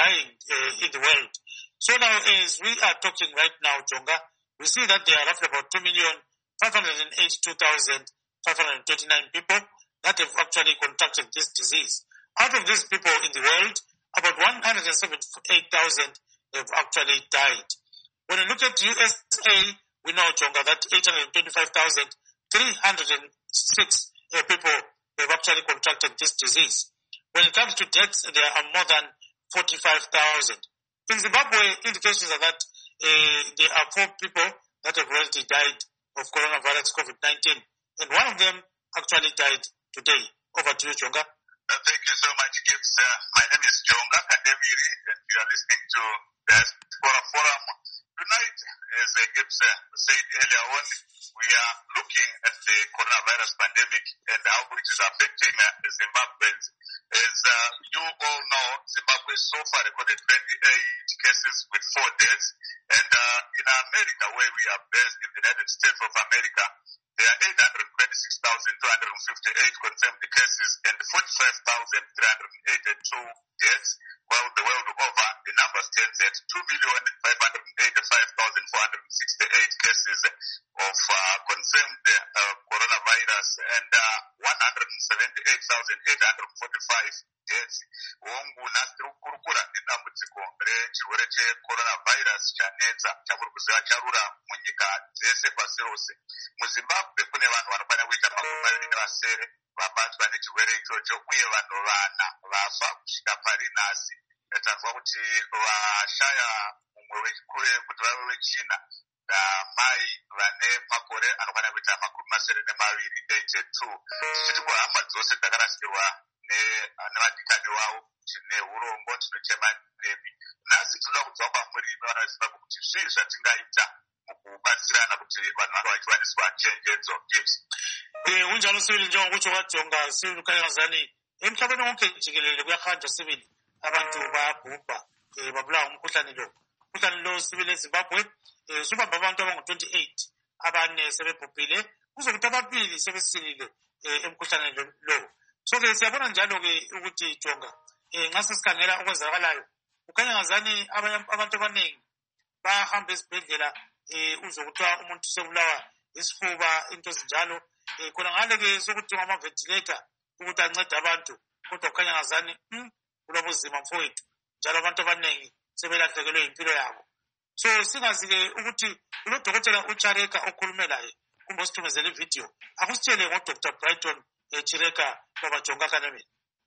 dying in the world. So now, as we are talking right now, Jonga, we see that there are roughly about 2,582,529 people that have actually contracted this disease. Out of these people in the world, about 178,000 have actually died. When you look at USA, we know, Jonga, that 825,306 people have actually contracted this disease. When it comes to deaths, there are more than 45,000. In Zimbabwe, indications are that there are 4 people that have already died of coronavirus COVID-19, and one of them actually died today. Over to you, Jonga. Thank you so much, Gibbs. My name is Jonga Kademiri, and you are listening to the Diaspora Forum. Tonight, as Gibbs said earlier on, we are looking at the coronavirus pandemic and how it is affecting Zimbabweans. As you all know, Zimbabwe so far recorded 28 cases with 4 deaths. And in America, where we are based in the United States of America, there are 826,258 confirmed cases and 45,382 deaths, while the world over, the number stands at 2,585,468 cases of confirmed coronavirus and 178,845 deaths. Hongu nasiri kukurukura nedambudziko rechirwere checoronavirus chanetsa chavuri kuziva charura munyika dzese pasi rose. MuZimbabwe kune vanhu vanokwana kuita 27 vabatwa nechirwere ichocho uye vanhu 4 vafa kusvika pari nhasi. Tanzwa kuti vashaya mumwe wechikuru kuti vave vechina mai vane makore anokwana kuita 72. Tichiti kuhama dzose dzakarasikirwa nevadikani wavo tine urombo tinochema nemi. Nhasi tinoda kunzwa kwamuri vana veZimbabwe kuti zvii zvatingaita mukubatsirana kuti vanhu vano vachiwaniswa chenjedzo. Gibbs. Unjalo sibili njengokutsho kwaJonga sibili ukhanyazani emhlabeni wonke jikelele kuyahanjwa sibili abantu bayabhubha babulawa umkhuhlane lo. Umkhuhlane lo sibili eZimbabwe subamba abantu abangu-28 abane sebebhubhile kuzokuthi ababili sebesilile emkhuhlane lo. So-ke siyabona njalo-ke ukuthi Jonga nxa sesikhangela okwenzakalayo kukhanya ngazani abantu abaningi bahamba ezibhedlela uzwe kuthiwa umuntu sebulawa isifuba into ezinjalo khona ngale-ke sokuthi ama-ventilator ukuthi ancede abantu kodwa kukhanya ngazani kulobuzima mfowethu njalo abantu abaningi sebelahlekelwe yimpilo yabo. So singazi-ke ukuthi kulodokotela uChareka okhulume laye kumbe osithumezele ividiyo akusitshele ngoDr. Brighton Chireka Baba Jonga Kademiri.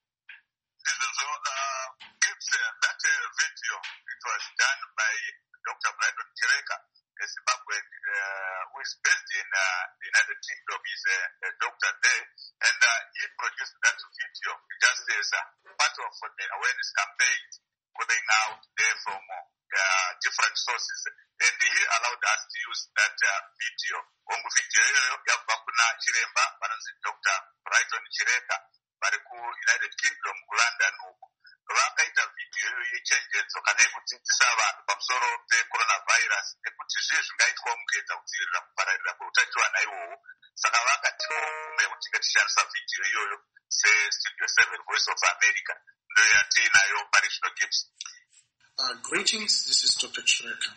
Gibbs, that video, it was done by Dr. Brighton Chireka, a Zimbabwean who is based in the United Kingdom. He's a doctor there, and he produced that video just as part of the awareness campaign going out there from different sources, and he allowed us to use that video. Video yabva kuna chiremba vanonzi Dr. Brighton Chireka vari kuUnited Kingdom kuLondon uku. Vakaita video iyoyo yechenjedzo kana yekudzidzisa vanhu pamusoro pecoronavirus nekuti zvii zvingaitwa mukuedza kudzivirira kupararira kweutachiwana ihwohwo. Saka vakati mume kutinge tishandisa video iyoyo seStudio 7 Voice of America ndoyo yatiinayo pari zvino. Gibbs. Greetings, this is Dr. Chireka.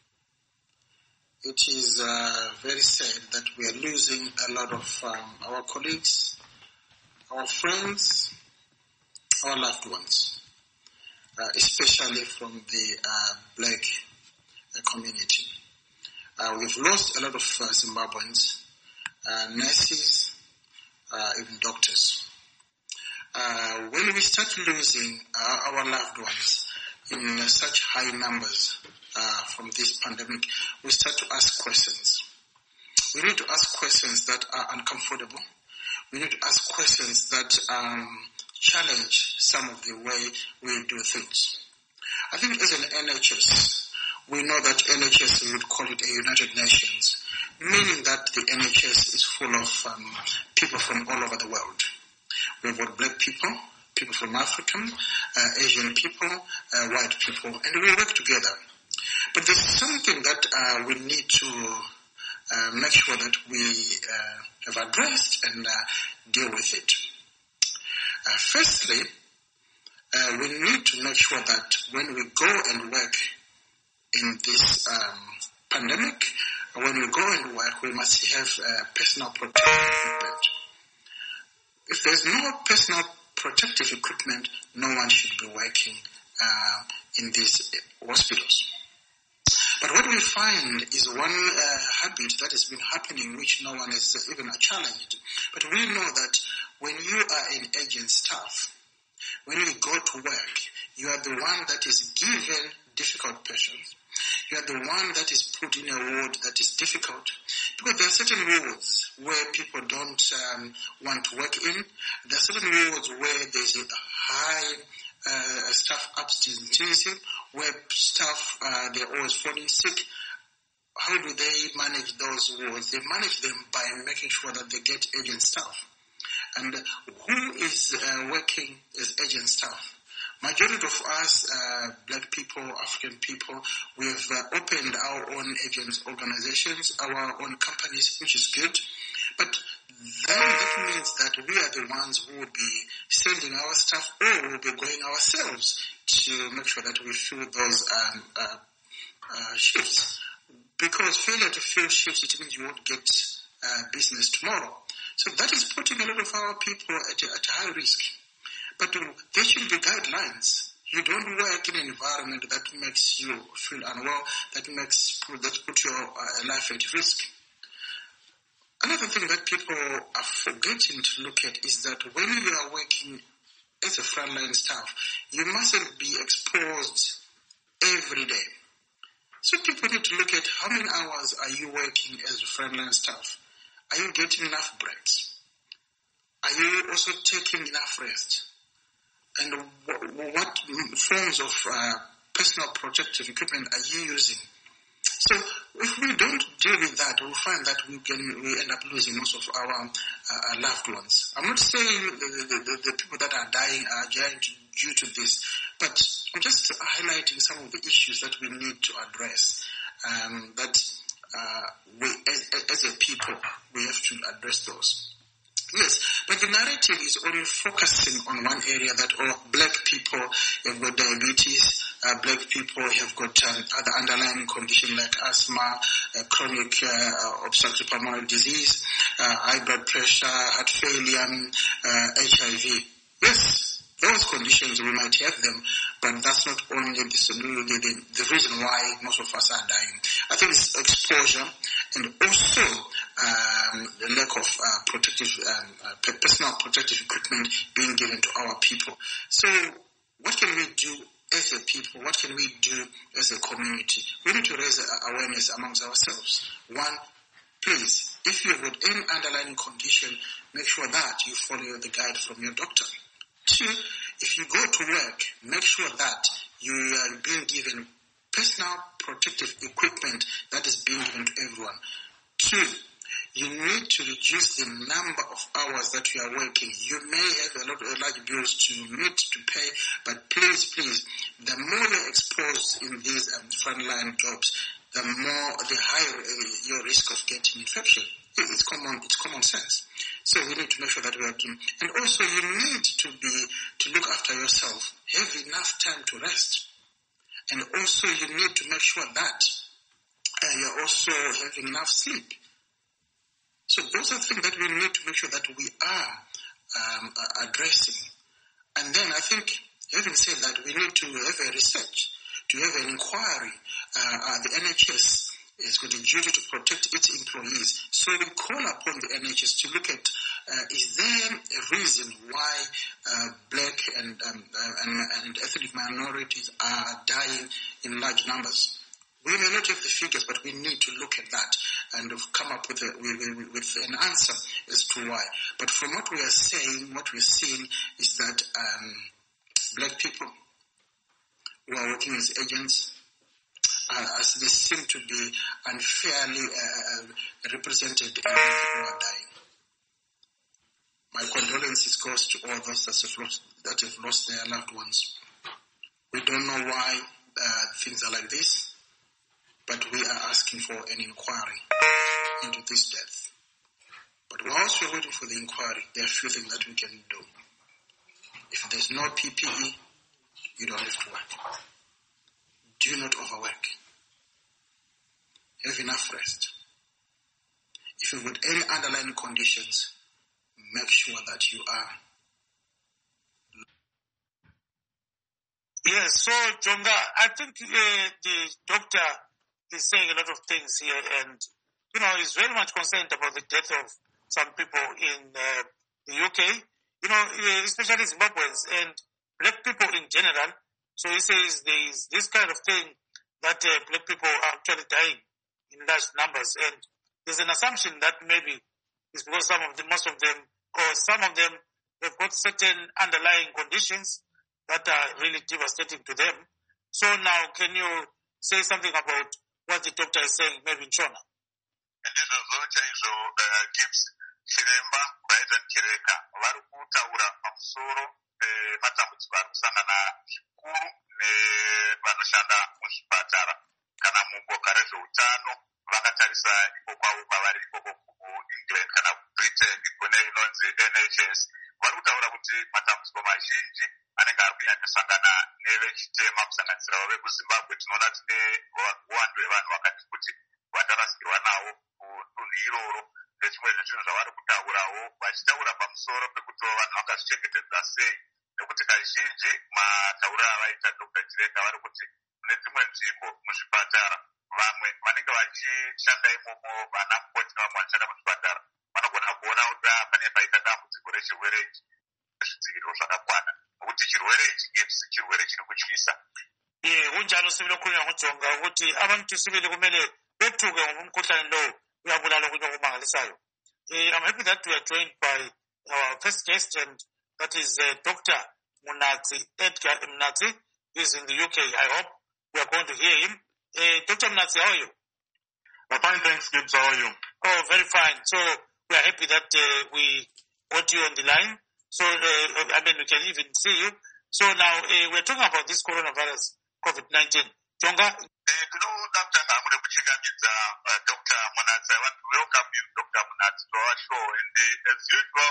It is very sad that we are losing a lot of our colleagues, our friends, our loved ones, especially from the black community. We've lost a lot of Zimbabweans, nurses, even doctors. When we start losing our loved ones in such high numbers from this pandemic, we start to ask questions. We need to ask questions that are uncomfortable. We need to ask questions that challenge some of the way we do things. I think as an NHS, we know that NHS, we would call it a United Nations, meaning that the NHS is full of people from all over the world. We've got black people, people from Africa, Asian people, white people, and we work together. But there's something that we need to make sure that we have addressed and deal with it. Firstly, we need to make sure that when we go and work in this pandemic, when we go and work, we must have personal protective equipment. If there's no personal protective equipment, no one should be working in these hospitals. But what we find is one habit that has been happening, which no one has even challenged. But we know that when you are an agent staff, when you go to work, you are the one that is given difficult patients. You are the one that is put in a ward that is difficult. Because there are certain wards where people don't want to work in. There are certain wards where there's a high staff absenteeism, where staff, they're always falling sick. How do they manage those wards? They manage them by making sure that they get agent staff. And who is working as agent staff? Majority of us, black people, African people, we've opened our own agents organizations, our own companies, which is good. But then that means that we are the ones who will be sending our staff, or will be going ourselves to make sure that we fill those shifts. Because failure to fill shifts, it means you won't get business tomorrow. So that is putting a lot of our people at high risk. But there should be guidelines. You don't work in an environment that makes you feel unwell, that put your life at risk. Another thing that people are forgetting to look at is that when you are working as a frontline staff, you mustn't be exposed every day. So people need to look at how many hours are you working as a frontline staff. Are you getting enough breaks? Are you also taking enough rest? And what forms of personal protective equipment are you using? So if we don't deal with that, we'll find that we end up losing most of our loved ones. I'm not saying the people that are dying due to this, but I'm just highlighting some of the issues that we need to address. That we, as a people, we have to address those. Yes, but the narrative is only focusing on one area, that black people have got diabetes, black people have got other underlying conditions like asthma, chronic obstructive pulmonary disease, high blood pressure, heart failure, HIV. Yes, those conditions, we might have them, but that's not only the reason why most of us are dying. I think it's exposure and also the lack of personal protective equipment being given to our people. So what can we do as a people? What can we do as a community? We need to raise awareness amongst ourselves. One, please, if you've got any underlying condition, make sure that you follow the guide from your doctor. Two, if you go to work, make sure that you are being given personal protective equipment that is being given to everyone. Two, you need to reduce the number of hours that you are working. You may have a lot of large bills to meet, to pay, but please, the more you're exposed in these frontline jobs, the higher your risk of getting infection. It's common sense. So we need to make sure that we are doing. And also you need to look after yourself. Have enough time to rest. And also you need to make sure that you're also having enough sleep. So those are things that we need to make sure that we are addressing. And then I think, having said that, we need to have a research, to have an inquiry. The NHS has got a duty to protect its employees. So we call upon the NHS to look at, is there a reason why black and ethnic minorities are dying in large numbers? We may not have the figures, but we need to look at that and come up with an answer as to why. But from what we are saying, what we're seeing is that black people who are working as agents, as they seem to be unfairly represented in people who are dying. My condolences goes to all those that have lost their loved ones. We don't know why things are like this, but we are asking for an inquiry into this death. But whilst we're waiting for the inquiry, there are a few things that we can do. If there's no PPE, you don't have to work. Do not overwork. Have enough rest. If you've got any underlying conditions, make sure that you are. Yes, so Jonga, I think the doctor is saying a lot of things here, and he's very much concerned about the death of some people in the UK, especially Zimbabweans and black people in general. So he says there is this kind of thing that black people are actually dying in large numbers, and there's an assumption that maybe it's because most of them have got certain underlying conditions that are really devastating to them. So now, can you say something about what the doctor is saying, maybe in Shona? Ndizvo zocha izvo Gibbs Chiremba Brighton Chireka vari kutaura pamusoro pematambudziko ari kusangana zvikuru nevanoshanda muzvipatara kana muboka rezveutano vakatarisa iko kwavo kwavari ikoko kuEngland kana kuBritain kune inonzi NHS. Vari kutaura kuti matambudziko mazhinji anenge ari kunyanyosangana nevechitema kusanganisira vekuZimbabwe. Tinoona tine uwandu hwevanhu vakati kuti vatarasikirwa navo kudunhu iroro. Nechimwe zvezvinhu zvavari kutaurawo vachitaura pamusoro pekuti vanhu vakazvichengetedza sei, nekuti kazhinji matauriro avaita Dr. Chireka vari kuti kune dzimwe nzvimbo muzvipatara vamwe vanenge vachishanda imomo vana mukoti nevamwe vanoshanda muzvipatara vanogona kuona kuti pane paita dambudziko rechirwere ichi zvidziviriro zvakakwana, nokuti chirwere ichi chirwere chiri kutyisa. Kunjalo sibili okhulunywa nguJonga ukuthi abantu sibili kumele bethuke ngomkhuhlane lo uyabulala kunye okumangalisayo. I'm happy that we are joined by our first guest, and that is Dr. Munatsi, Edgar Munatsi, who is in the UK. I hope we are going to hear him. Dr. Munatsi, how are you? I'm fine, thanks, Gibbs. How are you? Oh, very fine. So we are happy that we got you on the line. So, we can even see you. So now we're talking about this coronavirus, COVID-19. Jonga? Dr. Munatsi, I want to welcome you, Dr. Munatsi, to our show. And as usual,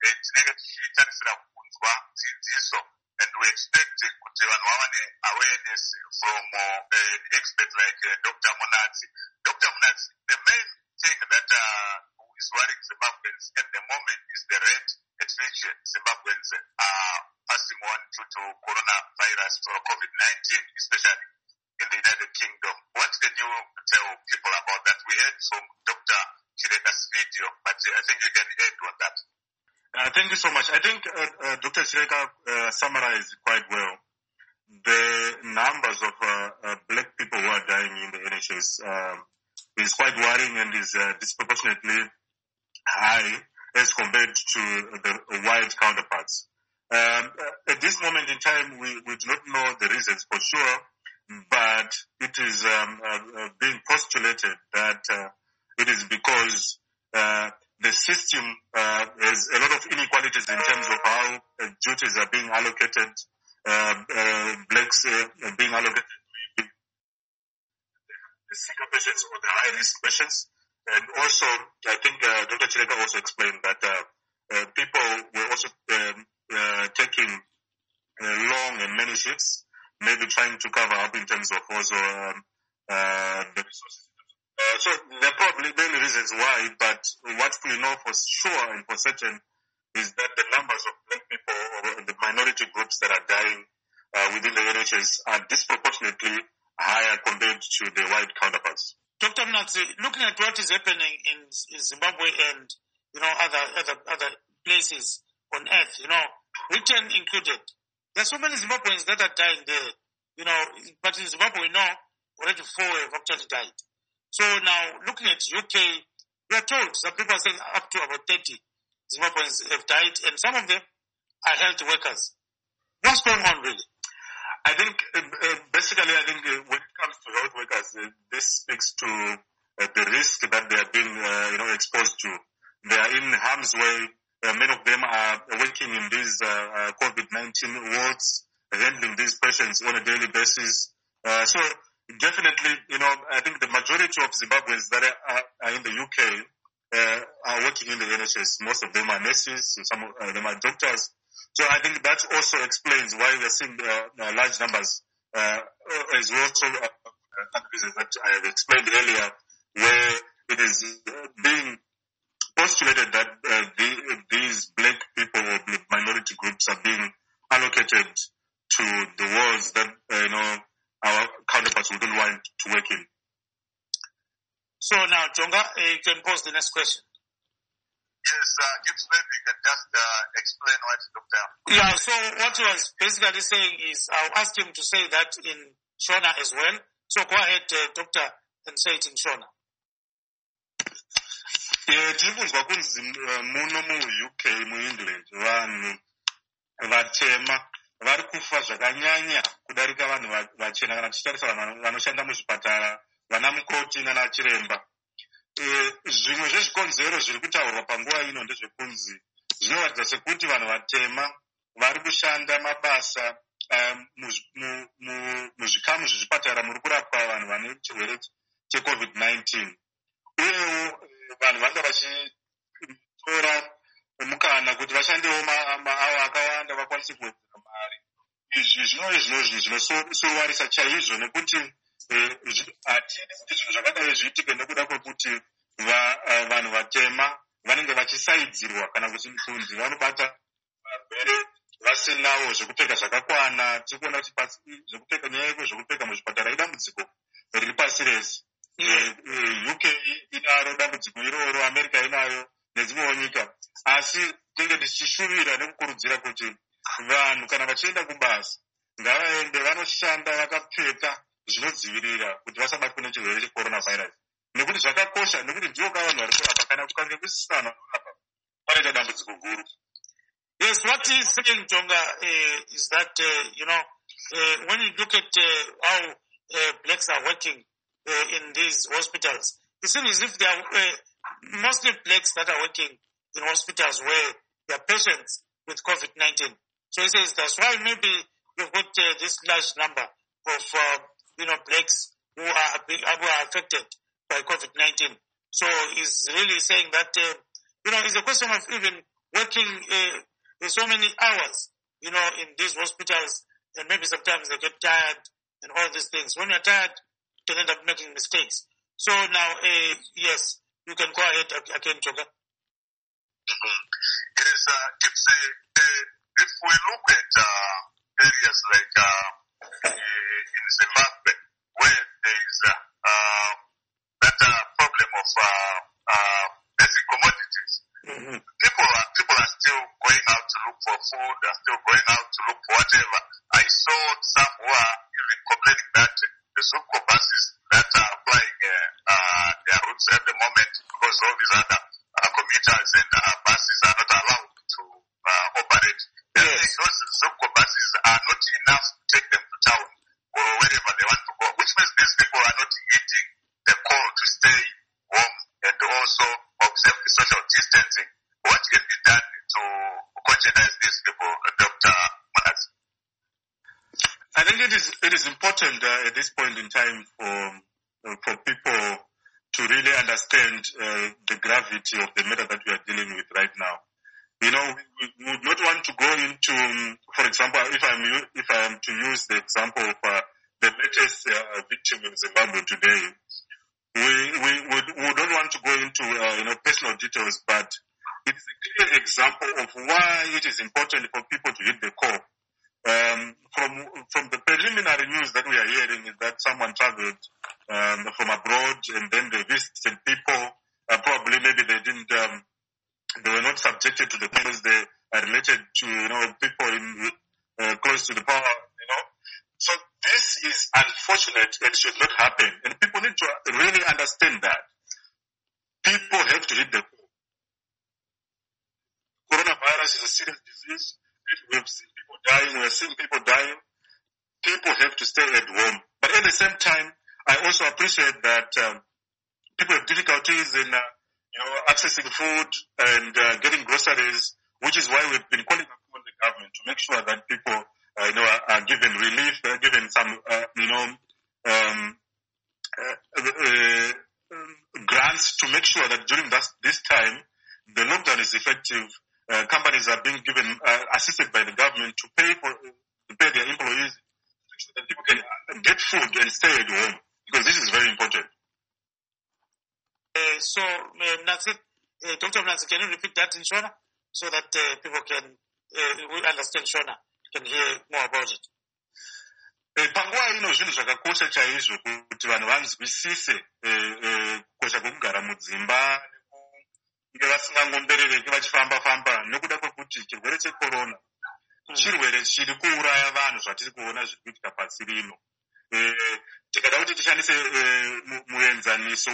and we expect awareness from experts like Dr. Munatsi. Dr. Munatsi, the main thing that is worrying Zimbabweans at the moment is the rate at which Zimbabweans are passing on due to coronavirus or COVID-19, especially in the United Kingdom. What can you tell people about that? We heard from Dr. Chireka's video, but I think you can add on that. Thank you so much. I think Dr. Chireka summarized quite well the numbers of black people who are dying in the NHS. Is quite worrying and is disproportionately high as compared to the white counterparts. At this moment in time, we do not know the reasons for sure, but it is being postulated that it is because the system has a lot of inequalities in terms of how duties are being allocated, blacks being allocated the sicker patients or the high-risk patients. And also, I think Dr. Chireka also explained that people were also taking long and many shifts, maybe trying to cover up in terms of also the resources. So there are probably many reasons why, but what we know for sure and for certain is that the numbers of black people or the minority groups that are dying within the NHS are disproportionately higher compared to the white counterparts. Dr. Munatsi, looking at what is happening in Zimbabwe and other places on earth, Britain included, there are so many Zimbabweans that are dying there, but in Zimbabwe we know already 4 have actually died. So now looking at UK, we are told some people are saying up to about 30 Zimbabweans have died, and some of them are health workers. What's going on really? I think, basically, when it comes to health workers, this speaks to the risk that they are being, exposed to. They are in harm's way. Many of them are working in these COVID-19 wards, handling these patients on a daily basis. So definitely, I think the majority of Zimbabweans that are in the UK are working in the NHS. Most of them are nurses, some of them are doctors. So I think that also explains why we are seeing large numbers, as well also other reasons that I have explained earlier, where it is being postulated that these black people or minority groups are being allocated to the wards that our counterparts wouldn't want to work in. So now, Jonga, you can pose the next question. Yes, Gibbs, maybe you can just explain what Dr. Yeah, so what he was basically saying is I'll ask him to say that in Shona as well. So go ahead, Doctor, and say it in Shona. Tirikuzwa kunzi muno mu-UK mu-England vanhu vatema vari kufa zvakanyanya kudarika vanhu vachena kana tichitarisa vanhu vanoshanda muzvipatara vana mukoti nana chiremba. Zvimwe zvezvikonzero zviri kutaurwa panguva ino ndezvekunzi zvinoratidza sekuti vanhu vatema vari kushanda mabasa muzvikamu zvezvipatara muri kurapwa vanhu vane chirwere cheCovid-19. Uyewo vanhu vanga vachitora mukana kuti vashandewo maawa akawanda vakwanise kuwedzera mari. Izvi zvinosuruwarisa chaizvo nekuti hatidi kuti zvinhu zvakadai zviitike nekuda kwekuti vanhu vatema vanenge vachisaidzirwa kana kunzi vanobata varwere vasinawo zvekupfeka zvakakwana. Tirikuona kuti zvekupfeka nyaya yezvekupfeka muzvipatara idambudziko riri pasi rese. UK inaro dambudziko iroro, America inayo nedzimwewo nyika. Asi tinenge tichishuvira nekukurudzira kuti vanhu kana vachienda kubasa ngavaende vanoshanda vakapfeka zvinodzivirira kuti vasabatwe nechirwere checoronavirus. Nekuti zvakakosha, nekuti ndiwo vanhu vari kurapa. Kana kukange kusina vanhu vanorapa panoita dambudziko guru. Yes, what he's saying, Jonga, is that, when you look at how blacks are working in these hospitals, it seems as if they are mostly blacks that are working in hospitals where there are patients with COVID-19. So he says that's why maybe you've got this large number of blacks who are affected by COVID-19. So he's really saying that, it's a question of even working so many hours, in these hospitals, and maybe sometimes they get tired and all these things. When you're tired, you can end up making mistakes. So now, yes, you can go ahead again, Jonga. Yes, Gibbs, if we look at areas like in Zimbabwe, where there is that problem of basic commodities, people are still going out to look for food, are still going out to look for whatever. I saw some who are even complaining that the Zupco buses that are applying their routes at the moment, because all these other commuters and buses are not allowed to operate. Those Zupco buses are not enough to take them to town or wherever they want to go, which means these people are not heeding the call to stay home and also observe the social distancing. What can be done to conscientize these people, Dr. Manas? I think it is important at this point in time for people to really understand the gravity of the matter that we are dealing with right now. We would not want to go into, for example, if I am to use the example of the latest victim in Zimbabwe today, we don't want to go into personal details, but it is a clear example of why it is important for people to hit the core. From the preliminary news that we are hearing is that someone traveled from abroad and then they visited people. Probably maybe they were not subjected to the measures they are related to, people in close to the power, So this is unfortunate and should not happen. And people need to really understand that. People have to hit the core. Coronavirus is a serious disease. We have seen people dying. We are seeing people dying. People have to stay at home. But at the same time, I also appreciate that people have difficulties in accessing food and getting groceries, which is why we've been calling upon the government to make sure that people are given relief, given some grants to make sure that during this time the lockdown is effective companies are being given, assisted by the government to pay their employees so that people can get food and stay at home, because this is very important. Dr. Mnanzi, can you repeat that in Shona so that people can understand Shona, can hear more about it? Panguva ino zvinhu zvakakosha chaizvo kuti vanhu vanzwisise kukosha kwekugara mudzimba nekunge vasingangomberereki vachifamba-famba nekuda kwekuti chirwere chekorona chirwere chiri kuuraya vanhu zvatiri kuona zviri kuitika pasi rino. Tikada kuti tishandise muenzaniso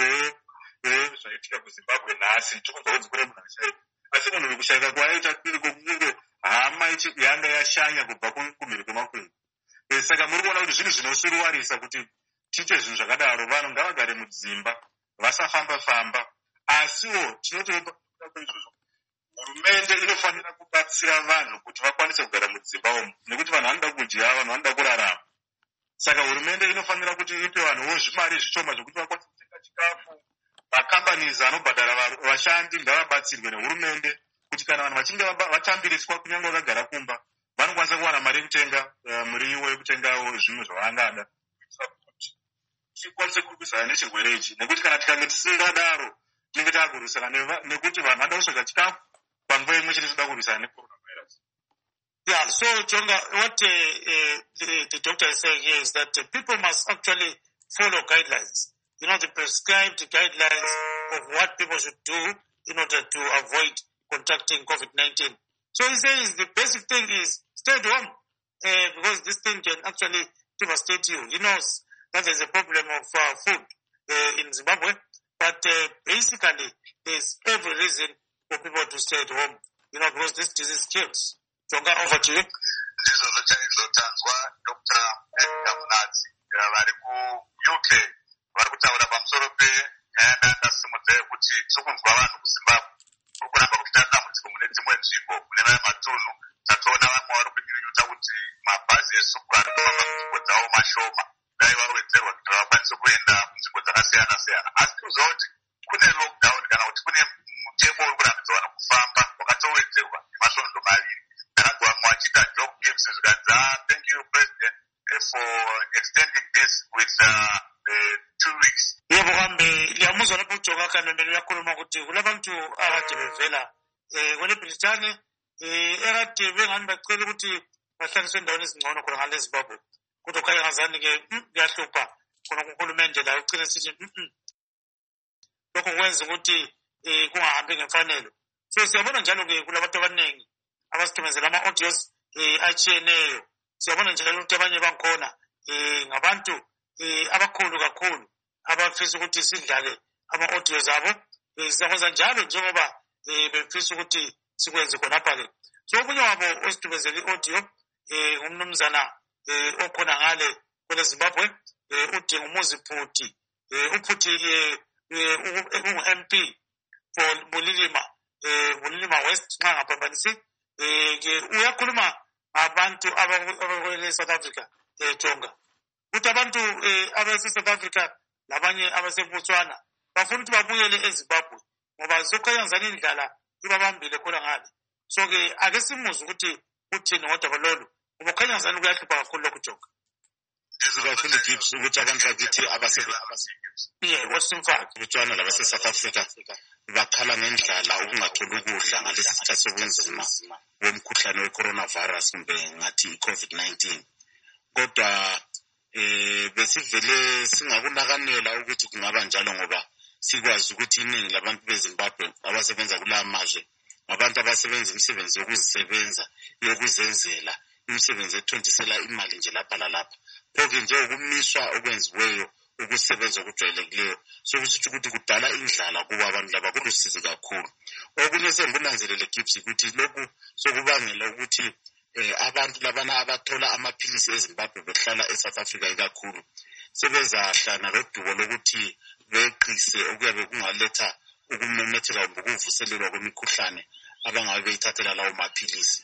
wezvaitika kuZimbabwe nhasi tikunzwa kunzi kune munhu ashayika, asi munhu kushayika kwaita kuri kwokunge hama yanga yashanya kubva kumhiri kwemakwenzi. Saka muri kuona kuti zvinhu zvinosuruwarisa kuti tiite zvinhu zvakadaro, vanhu ngavagare mudzimba vasafamba-famba. Asiwo tinotopa izvozvo hurumende inofanira kubatsira vanhu kuti vakwanise kugara mudzimba umu, nekuti vanhu vanoda kudya, vanhu vanoda kurarama. Saka hurumende inofanira kuti ipe vanhuwo zvimari zvishoma zvokuti vakwanise kutenga chikafu. Makambanisi anobhadhara vashandi ngavabatsirwe nehurumende kuti kana vanhu vachinge vatambiriswa kunyange vakagara kumba vanokwanisa kuwana mari yekutenga muriwo, yekutengawo zvinhu zvavangada kuti tikwanise kurwisana nechirwere ichi, nekuti kana tikange tisingadaro tinenge takurwisana nekuti vanhu vanoda kutsvaga chikafu panguva imwe chete toda kurwisana necoronavirus. Yeah, so Jonga, what the doctor is saying here is that people must actually follow guidelines. You know, the prescribed guidelines of what people should do in order to avoid contracting COVID-19. So he says the basic thing is stay at home because this thing can actually devastate you. He knows that there's a problem of food in Zimbabwe, but basically there's every reason for people to stay at home, you know, because this disease kills. Jonga, over to you. This is the Tanzwa, Dr. Edgar Mnanzi, vari ku-UK, vari kutaura pamusoro penyaya ndasimudze kuti tirikunzwa vanhu kuZimbabwe kuri kuramba kuchita dambudziko mune dzimwe nzvimbo mune mamwe matunhu. Tatoona vamwe vari kunyunyuta kuti mabhazi esupura ari kufamba munzvimbo dzavo mashoma, dai varowedzerwa kuti vakwanise kuenda munzvimbo dzakasiyana-siyana. Asi tinoziva kuti kune lockdown kana kuti kune mutemo uri kurambidza vanhu kufamba wakatowedzerwa nemasvondo maviri. Ndakanzwa vamwe vachiita joke games zvikanzi, thank you president for extending this with 2 weeks. Yebo kambe liyamuzwa lapho uJonga kanondelo yakhuluma ukuthi kulabantu akade bevela kule Britane ekade bengani bacela ukuthi bahlaliswe endaweni ezingcono khona ngale Zimbabwe, kodwa khaya ngazani ke kuyahlupha khona kuhulumende la ugcina sithi lokho kwenza ukuthi kungahambi ngemfanelo. So siyabona njalo ke kulabantu abaningi abasithumezela ama-audios atshiyeneyo. Siyabona njalo ukuthi abanye bankhona ngabantu abakhulu kakhulu abafisa ukuthi sidlale ama-audios abo. Sizakwenza njalo njengoba befisa ukuthi sikwenze khonapha-ke. So omunye wabo osithumezela i-audio ngumnumzana okhona ngale kwele Zimbabwe, udinga umuzi Phuthi. uPhuthi ungu-MP for Bulilima West nxa ngaphambanisi. Uyakhuluma abantu abakwele South Africa Jonga. Ukuthi abantu abase-South Africa labanye abase-Botswana bafuna ukuthi babuyele eZimbabwe ngoba sokhayangizana indlala ibabambile khona ngale. So-ke ake simuzwe ukuthi uthini ngodaba lolu ngoba khayangizana kuyahlupha kakhulu lokhu Jonga. Kakhulu Gibbs ukuthi abantu bakithi Botswana labase-South Africa bakhala ngendlala ukungatholi ukudla ngalesi sikhathi sobunzima bomkhuhlane we-coronavirus kumbe ngathi i-COVID-19. Kodwa besivele singakunakanela ukuthi kungaba njalo ngoba sikwazi ukuthi iningi labantu beZimbabwe abasebenza kula mazwe ngabantu abasebenza imisebenzi yokuzisebenza yokuzenzela imisebenzi ethontisela imali nje lapha lalapha. Phoke nje ukumiswa okwenziweyo ukusebenza okujwayelekileyo sokusho ukuthi kudala indlala kuba abantu laba kulusizi kakhulu. Okunye sengibunanzelele Gibbs ukuthi lokhu sokubangela ukuthi abantu labana abathola amaphilisi eZimbabwe behlala eSouth Africa ikakhulu sebezahlana lodubo lokuthi beqise okuyabe kungaletha ukumemetheka ngokuvuselelwa kwemikhuhlane abangabe beyithathela lawo maphilisi.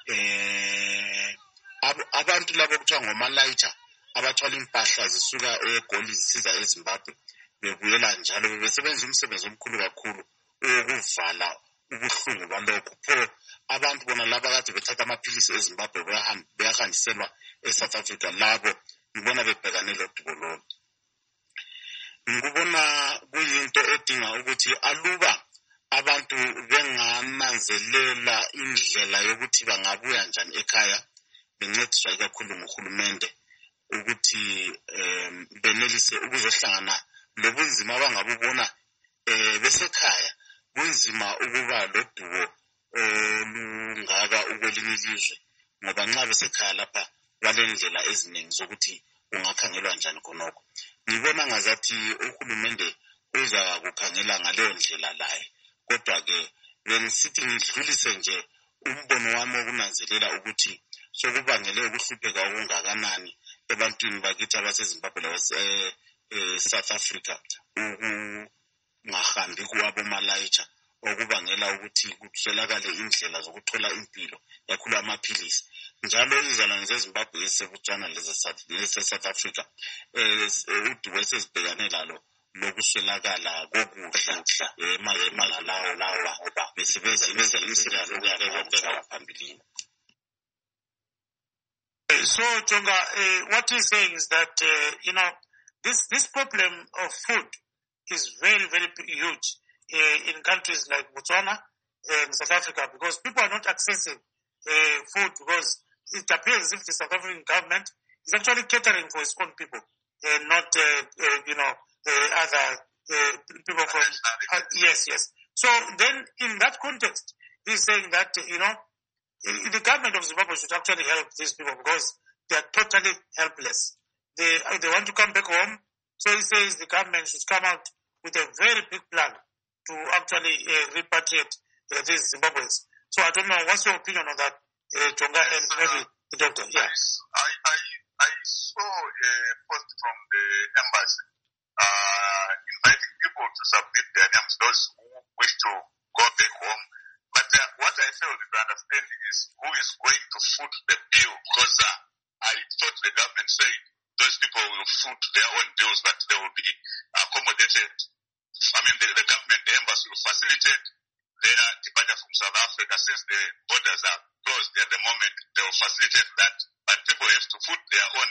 Abantu labo kuthiwa ngomalayitha abathwala impahla zisuka eGoli zisiza eZimbabwe bebuyela njalo besebenza umsebenzi omkhulu kakhulu ukuvala ubuhlungu balokho. Pho abantu bona laba kade bethatha amaphilisi eZimbabwe beyahanjiselwa eSouth Africa, labo ngibona bebhekane lodubo lolo. Ngibona kuyinto edinga ukuthi aluba abantu bengananzelela indlela yokuthi bangabuya njani ekhaya, bencediswa kakhulu nguhulumende ukuthi benelise ukuzohlangana lobunzima abangabubona besekhaya. Kunzima ukuba lodubo olungaka ukwelinye ilizwe, ngoba nxa besekhaya lapha balendlela eziningi zokuthi ungakhangelwa njani khonokho. Ngibona ngazathi uhulumende uza kukhangela ngaleyo ndlela laye, kodwa-ke bengisithi ngidlulise nje umbono wami wokunanzelela ukuthi sokubangele ukuhlupheka okungakanani ebantwini bakithi abaseZimbabwe South Africa ukungahambi kuwabomalayitsha, okubangela ukuthi kuswelakale indlela zokuthola impilo, kakhulu amaphilisi. Njalo izalwane zeZimbabwe eziseBotswana leze-South Africa udubo esezibhekane lalo lokuswelakala kokudla emazweni lawa besebenzisa imizamo yokubeka phambili. So, Jonga, what he's saying is that, this problem of food is very, very huge in countries like Botswana and South Africa, because people are not accessing food, because it appears as if the South African government is actually catering for its own people and not, other people from... yes. So then, in that context, he's saying that, the government of Zimbabwe should actually help these people because they are totally helpless. They want to come back home, so he says the government should come out with a very big plan to actually repatriate these Zimbabweans. So I don't know, what's your opinion on that, Jonga, and maybe the doctor? Yeah. I saw a post from the embassy inviting people to submit their names, those who wish to go back home. But what I failed to understand is who is going to foot the bill, because I thought the government said those people will foot their own bills, but they will be accommodated. I mean, the government, the embassy will facilitate their departure from South Africa. Since the borders are closed at the moment, they will facilitate that, but people have to foot their own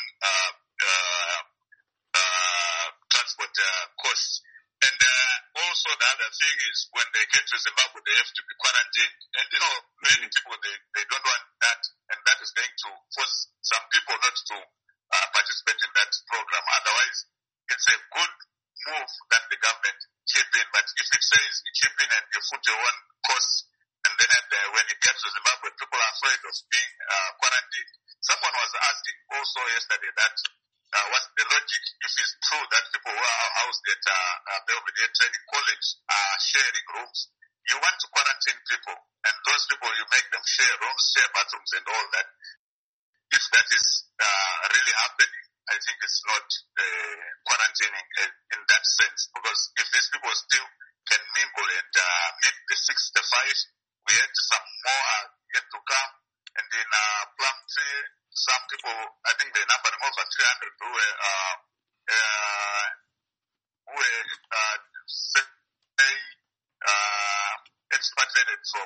transport costs. And also the other thing is when they get to Zimbabwe, they have to be quarantined. And many people, they don't want that. And that is going to force some people not to participate in that program. Otherwise, it's a good move that the government chip in. But if it says you chip in and you foot your own costs, and then when it gets to Zimbabwe, people are afraid of being quarantined. Someone was asking also yesterday that what's the logic if it's true that people who are housed at Belvedere Training College are sharing rooms. You want to quarantine people, and those people you make them share rooms, share bathrooms and all that. If that is really happening, I think it's not quarantining in that sense, because if these people still can mingle and meet the 65, we had some more yet to come, and in Plumtree, some people, I think they number over 300 who were expatriated from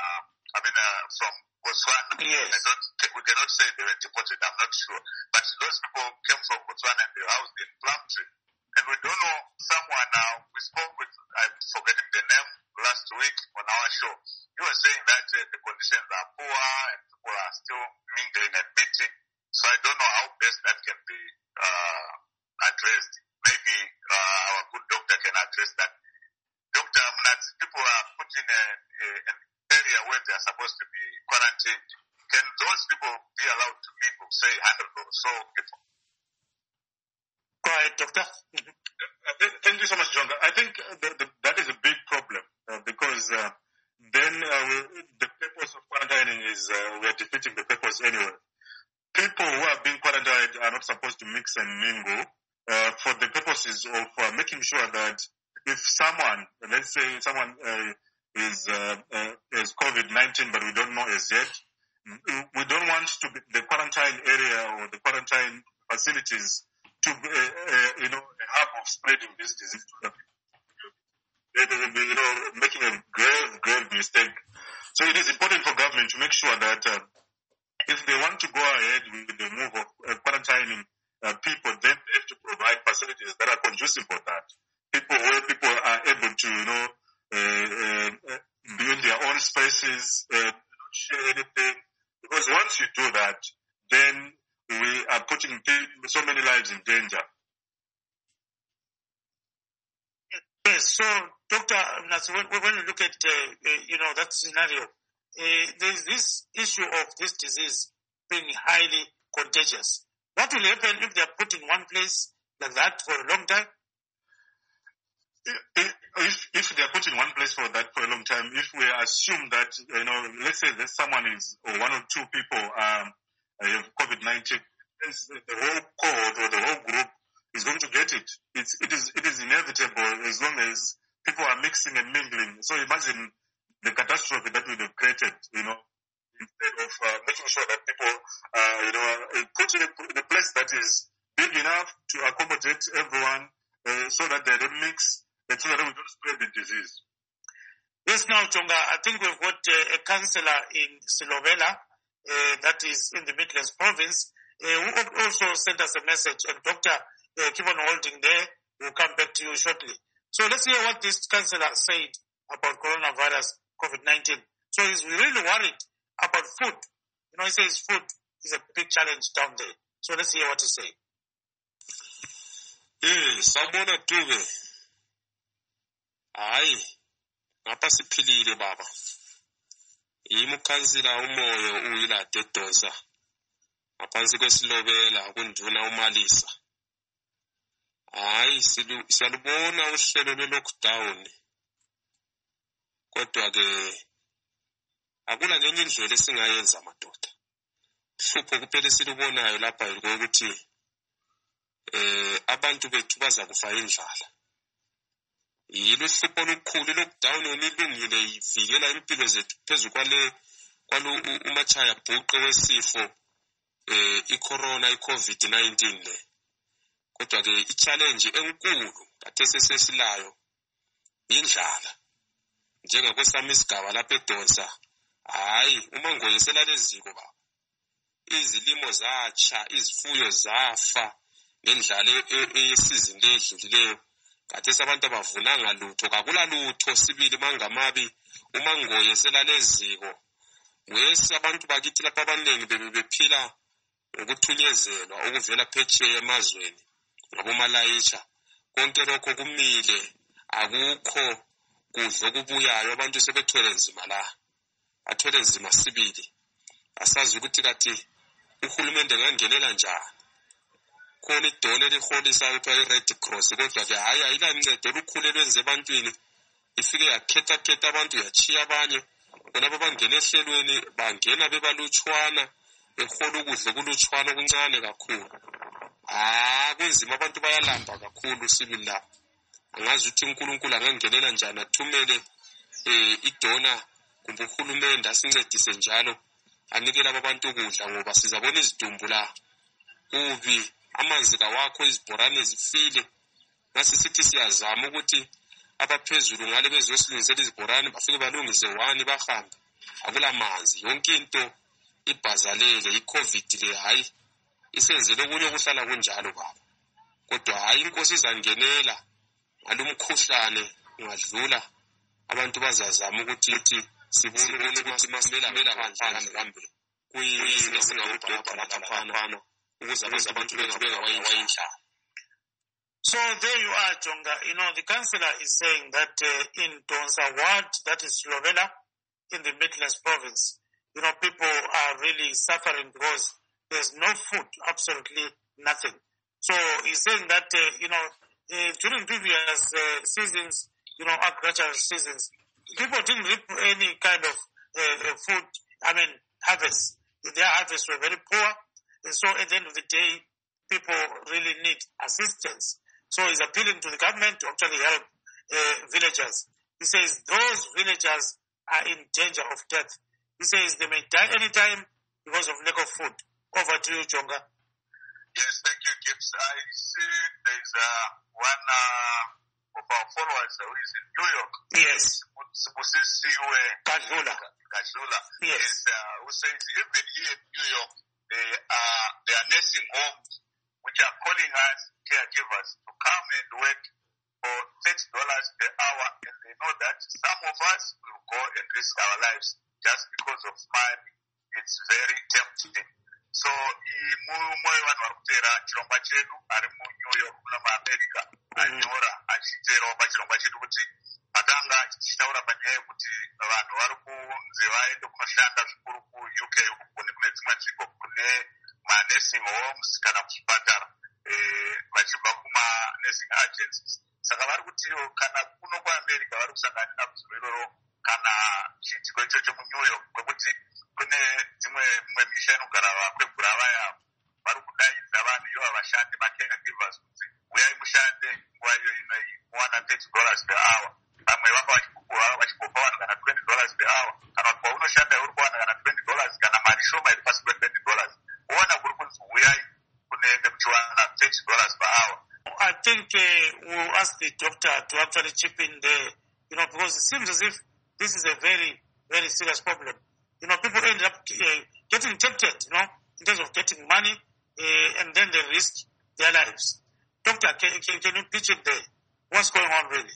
Botswana. Yes. We cannot say they were deported, I'm not sure. But those people came from Botswana and they were housed in Plumtree. And we don't know someone now, we spoke with, I'm forgetting the name, last week on our show. He was saying that the conditions are poor and people are still mingling and meeting. So I don't know how best that can be addressed. Maybe our good doctor can address that. Dr. Mnatz, people are put in an area where they are supposed to be quarantined. Can those people be allowed to mingle, say 100 or so people? Go ahead, doctor. Thank you so much, John. I think that is a big problem because then the purpose of quarantining is we're defeating the purpose anyway. People who are being quarantined are not supposed to mix and mingle for the purposes of making sure that if someone, let's say someone is COVID-19 but we don't know as yet, we don't want to be the quarantine area or the quarantine facilities to a hub of spreading this disease to the people. they will be, making a grave mistake. So it is important for government to make sure that if they want to go ahead with the move of quarantining people, then they have to provide facilities that are conducive for that. Where people are able to, be in their own spaces, not share anything. Because once you do that, then we are putting so many lives in danger. Yes, so Dr. Mnathi, when you look at, that scenario, there's this issue of this disease being highly contagious. What will happen if they are put in one place like that for a long time? If they are put in one place for a long time, if we assume that, let's say that someone or one or two people have COVID-19, the whole cohort or the whole group is going to get it. It is inevitable as long as people are mixing and mingling. So imagine the catastrophe that would have created, instead of making sure that people, put in a place that is big enough to accommodate everyone, so that they don't mix, and so that we don't spread the disease. Yes, now, Jonga, I think we've got a councillor in Silobela, that is in the Midlands province, who also sent us a message, and Doctor, keep on holding there. We'll come back to you shortly. So let's hear what this councillor said about coronavirus, COVID-19. So he's really worried about food. He says food is a big challenge down there. So let's hear what he said. Sabona Dube. Hayi, ngapha siphilile baba. Yimi ukhansila umoyo uyila Dedosa. Ngaphansi kwesilobela kunduna uMalisa. Hayi, siyalubona uhlelo lwe-lockdown. Kodwa ke akula ngenye indlela esingayenza madoda. Hlupho kuphela silubonayo lapha ukuthi abantu bethu baza kufa indlala. Yilo hlupho olukhulu i-lockdown ilungile ivikela impilo zethu phezu kwalo umachaya bhuqe wesifo i-corona i-COVID-19 le. Kodwa ke i-challenge enkulu kathese sesilayo indlala. Njengakwesami isigaba lapha eDonsa, hayi uma ngoyisela leziko baba. Izilimo zatsha, izifuyo zafa ngendlala eyesizini ledlulileyo. Kathese abantu abavunanga lutho, kakula lutho sibili mangamabi uma ngoyisela leziko. Wesi abantu bakithi lapha abaningi bebephila ngokuthunyezelwa okuvela phetsheya emazweni ngabomalayitsha. Konke lokho kumile, akukho kudla okubuyayo, abantu sebethwele nzima la. Bathwele nzima sibili. Asazi ukuthi kathi uhulumende ngangenela njani. Khona idole liholisa kuthiwa i-Red Cross, kodwa ke hayi ayilancedo olukhulu lwenze ebantwini. Ifike yakhetha abantu yachiya abanye. Bona babangena ehlelweni bangena bebalutshwana, behola ukudla okulutshwana okuncane kakhulu. Kunzima, abantu bayalamba kakhulu sibili la. Angazi ukuthi uNkulunkulu angangenela njani athumele idona kumbe uhulumende asincedise njalo anikele abantu ukudla, ngoba sizabona izidumbu la. Kubi amanzi kawakho, izibhorane zifile. Ngasi sithi siyazama ukuthi abaphezulu ngale bezosilungisela izibhorane bafike balungise one bahambe. Akula manzi, yonke into ibhazalele, i-COVID le hayi isenzele okunye okuhlala kunjalo baba. Kodwa hayi inkosi izangenela ngalumkhuhlane ungadlula, abantu bazazama ukuthi sibone ukuthi masimela kanjani kuyini esingakudobha laphana ukuze abantu bengawayindlala. So there you are, Jonga. The councillor is saying that in Donsa Ward, that is Silobela, in the Midlands province, people are really suffering because there's no food, absolutely nothing. So he's saying that, during previous seasons, agricultural seasons, people didn't reap any kind of food, harvest. Their harvests were very poor. And so at the end of the day, people really need assistance. So he's appealing to the government to actually help villagers. He says those villagers are in danger of death. He says they may die anytime because of lack of food. Over to you, Jonga. Yes, thank you, Gibbs. I see there's one of our followers who is in New York. Yes. Gadlula. Yes. Who says even here in New York, there are nursing homes which are calling us caregivers to come and work for $30 per hour, and they know that some of us will go and risk our lives just because of money. It's very tempting. So mumwe vanhu vari kutera chirongwa chedu ari muNew York muna muAmerica anyora achiteerawo pachirongwa chedu kuti akanga achitaura panyaya yekuti vanhu vari kunzi vaende kunoshanda zvikuru kuUK kune dzimwe nzvimbo kune manursing homes kana kuzvipatara vachibva kumanursing agencies. Saka vari kutiwo kana kuno kuAmerica vari kusangana dambudziko iroro kana chiitiko ichocho muNew York kwekuti kune dzimwe misha inogara vakwegura vaya vari kudaidza vanhu ivo vashandi macaregivers kuti uyai mushande nguva iyo inoyi muwana $30 per hour. Vamwe vanga vachigopa vanhu kana $20 per hour, kana kuti paunoshanda uri kuwana kana $20 kana mari shoma iri pasi pe$20. Uona kuri kunzi uyai kunenge muchiwana $30 per hour. I think we'll ask the doctor to actually chip in there, because it seems as if this is a very, very serious problem. People end up getting tempted, in terms of getting money, and then they risk their lives. Doctor, can you pitch it there? What's going on really?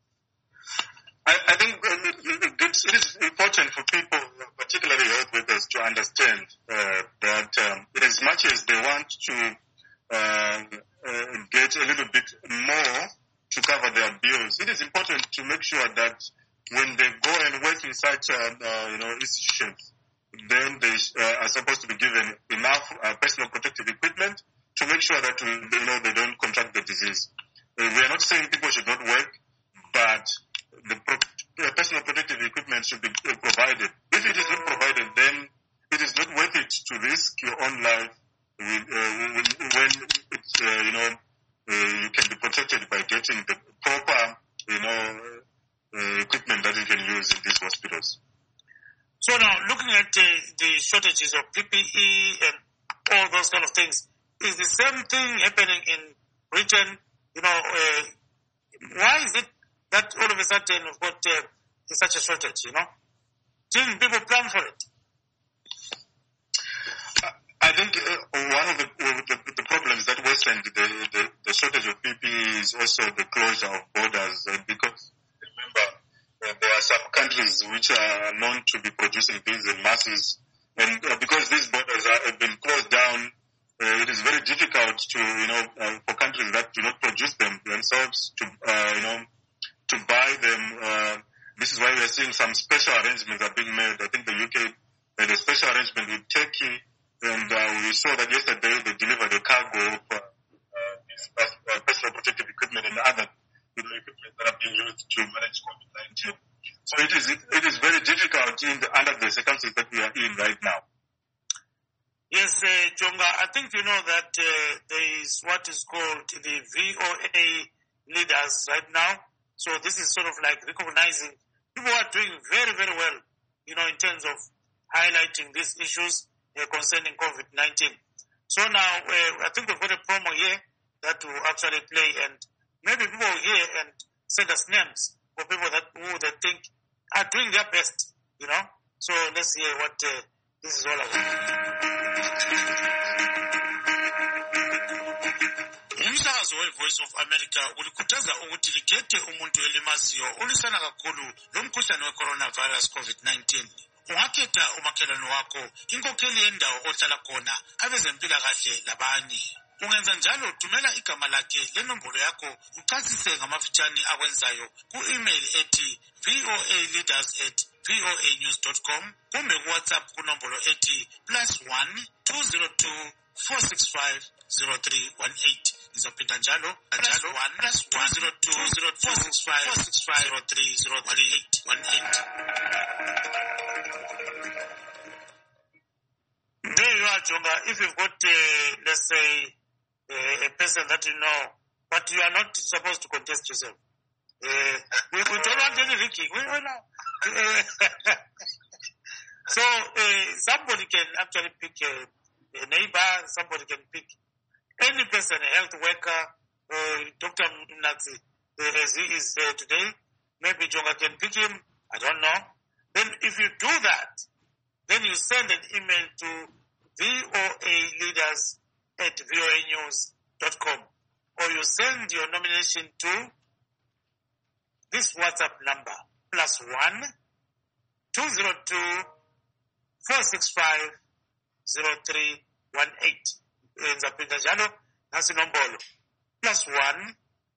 I think it is important for people, particularly health workers, to understand that as much as they want to get a little bit more to cover their bills, it is important to make sure that when they go and work in such institutions, then they are supposed to be given enough personal protective equipment to make sure that they don't contract the disease. We are not saying people should not work, but the personal protective equipment should be provided. If it is not provided, then it is not worth it to risk your own life when it's, you can be protected by getting the proper, equipment that you can use in these hospitals. So now, looking at the shortages of PPE and all those kind of things, is the same thing happening in Britain? Why is it that all of a sudden we've got such a shortage, Didn't people plan for it? I think one of the problems that worsened the shortage of PPE is also the closure of borders, because remember there are some countries which are known to be producing things in masses, and because these borders have been closed down, it is very difficult to for countries that do not produce them themselves to buy them. This is why we are seeing some special arrangements are being made. I think the UK made a special arrangement with Turkey, and we saw that yesterday they delivered a cargo of personal protective equipment and other equipment that are being used to manage COVID-19. So it is very difficult under the circumstances that we are in right now. Yes, Jonga, I think you know that there is what is called the VOA leaders right now. So this is sort of like recognizing people are doing very, very well, in terms of highlighting these issues concerning COVID-19. So now I think we've got a promo here that will actually play, and maybe people will hear and send us names for people who they think are doing their best, So let's hear what this is all about. Umsakazo we-Voice of America ulikhuthaza ukuthi likhethe umuntu elimaziyo olisana kakhulu lomkhuhlane we-coronavirus COVID-19. Ungakhetha umakhelwane wakho, inkokheli yendawo ohlala khona, abezempilakahle labanye. Ungenza njalo, thumela igama lakhe lenombolo yakho uchasise ngamafitshane akwenzayo ku-email ethi voaleaders@voanews.com kumbe ku-WhatsApp kunombolo ethi +1 202 465 0318. Ngizophinda njalo +1 202 465 0318. There you are, Jonga. If you've got, let's say, a person that you know, but you are not supposed to contest yourself. We don't want any leaking. So somebody can actually pick a neighbor, somebody can pick any person, a health worker, Dr. Mnazi, as he is today. Maybe Jonga can pick him. I don't know. Then if you do that, then you send an email to voaleaders@voanews.com, or you send your nomination to this WhatsApp number, +1 202 465 0318. Nzapinda njalo nasi nombolo +1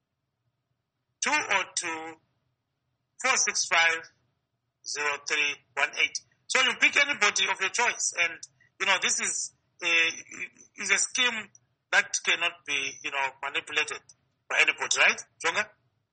202 465 0318. So you pick anybody of your choice, and this is a scheme that cannot be manipulated by anybody, right, Jonga?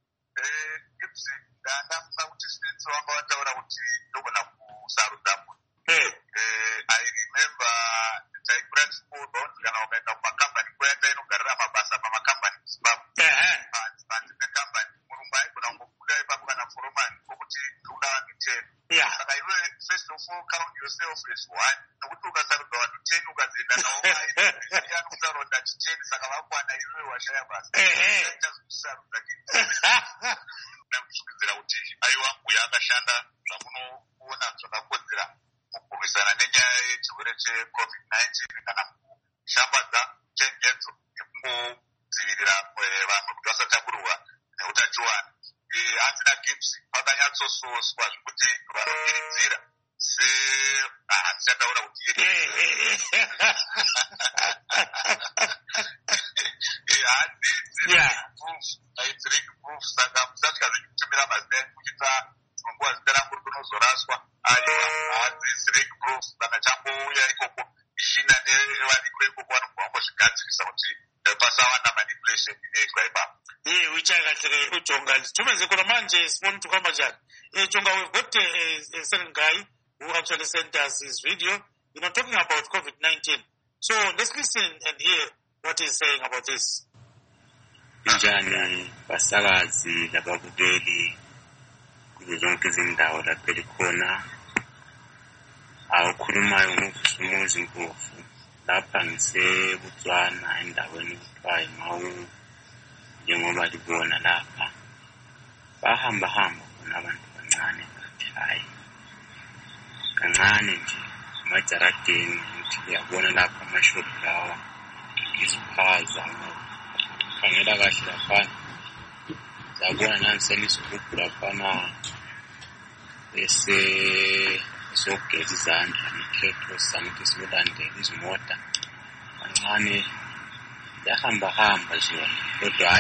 I remember private school don't ukaenda kumakambani kwenda inogarira mabasa pamakambani Zimbabwe but the company murumbai kuna ngokuda ipapo kana foromani kokuti uda vanhu 10 saka iwe first of all count yourself as one nokuti ukasarudza vanhu 10 ukazoenda navo anokusaronda 10 saka vakwana iwe washaya basa itazokusarudza nakutsvukizira kuti aiwa uyo akashanda zvamunoona zvakakodzera mukurwisana nenyaya yechirwere cheCovid-19 kana kushambadza chenjedzo yekungodzivirira vanhu kuti vasatapurirwa neutachiwana. Hanzi naGibbs vakanyatsososwa zvekuti vanodiridzira handichataura kuti hanzi proof saka musatya zvechitumira mazita enyu muchita nguva zita rangu rinozoraswa hanzi proof saka chambouya ikoko mishina nevariko ikoko vanobva vambozvigadzirisa kuti pasawanda manipulation inoitwa ipapo. Uchakahle uJonga tumeze kuna manje sibona tukamba njani. Jonga, we've got a certain guy who actually sent us his video, talking about COVID-19. So let's listen and hear what he's saying about this. Njani basakazi lababukeli kuzo zonke izindawo lapha likhona awukhulumayo ngokusumuza impofu lapha ngiseBotswana endaweni ekuthiwa eMaun njengoba libona lapha bahamba khona abantu kancane ngathi hayi kancane nje emajaradeni ukuthi uyabona lapha amashophu lawa isiphaza khangela kahle laphana zabona nanselisugubhu laphana bese sokugeza izandla nekhetho santi silandela izimota kancane yahamba zona kodwa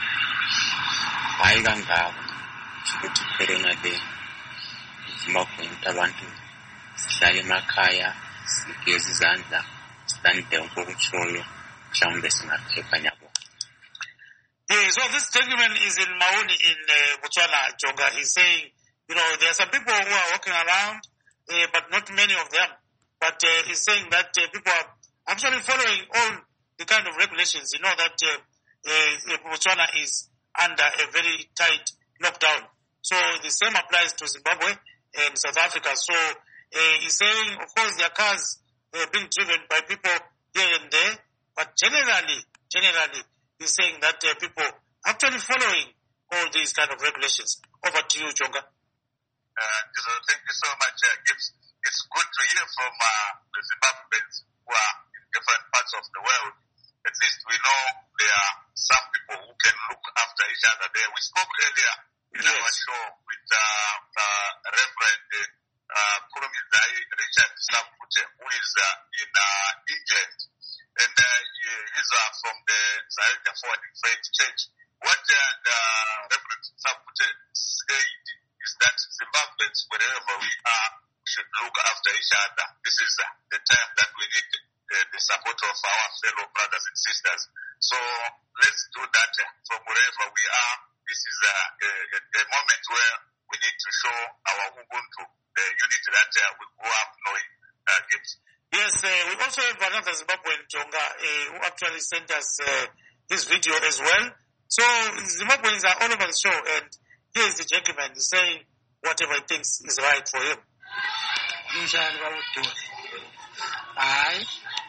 hayi kangako ukuthi corona le izima khona abantu sihlale emakhaya sigeza izandla silande ngokutshoyo mhlawumbe singaphepha nyabo. So this gentleman is in Maun in Botswana, Jonga. He's saying, there are some people who are walking around, but not many of them. But he's saying that people are actually following all the kind of regulations. You know that Botswana is under a very tight lockdown. So the same applies to Zimbabwe and South Africa. So he's saying, of course, their cars being driven by people here and there, but generally, he's saying that people actually following all these kind of regulations. Over to you, Jonga. Thank you so much, Gibbs. It's good to hear from the Zimbabweans who are in different parts of the world. At least we know there are some people who can look after each other there. We spoke earlier in our show with Reverend Kurumizai Richard Samfute, who is in England. And he's from the Zayeka Forward Faith Church. What the Reverend Samfute said is that Zimbabweans, wherever we are, should look after each other. This is the time that we need the support of our fellow brothers and sisters. So let's do that from wherever we are. This is a moment where we need to show our Ubuntu, the unity that we grew up knowing. Yes, we also have another Zimbabwean, Jonga, who actually sent us his video as well. So Zimbabweans are all over the show, and here is the gentleman saying whatever he thinks is right for him.